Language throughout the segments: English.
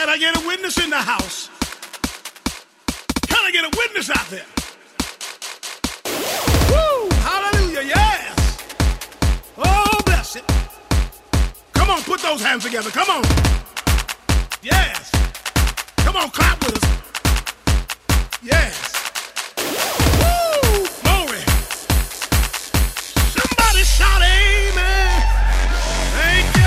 Can I get a witness in the house? Can I get a witness out there? Woo! Hallelujah, yes! Oh, bless it. Come on, put those hands together, come on. Yes. Come on, clap with us. Yes. Woo! Glory. Somebody shout amen. Thank you.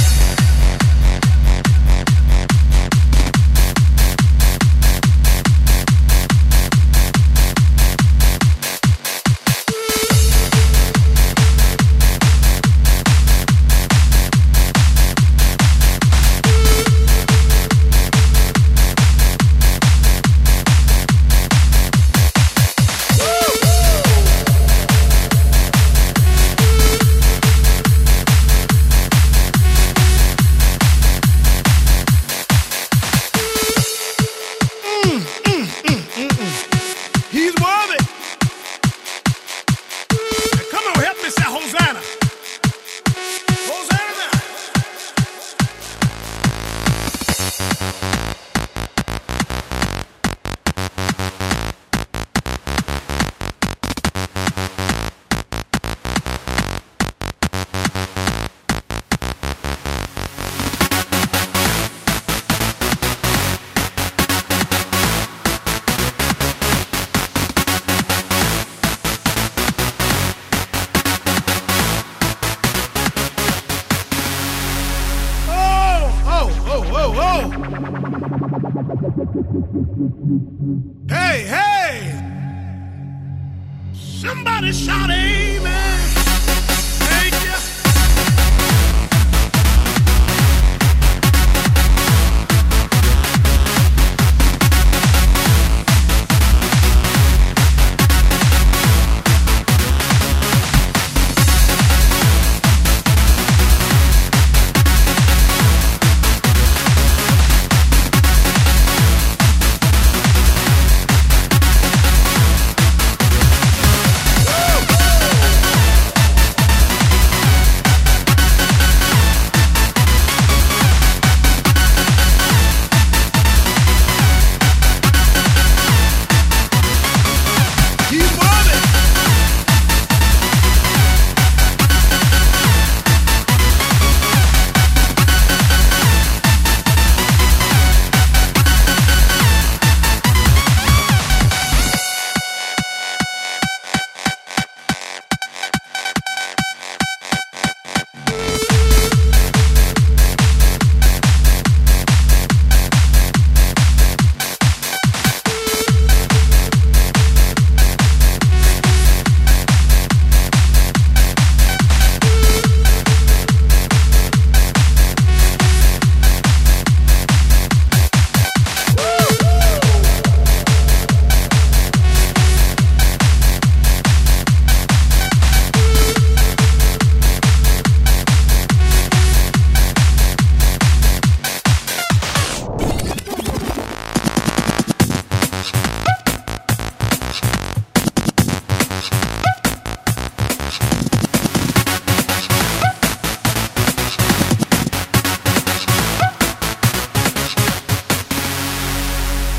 Hey, hey! Somebody shout amen. Thank you.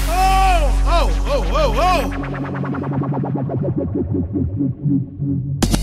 Whoa!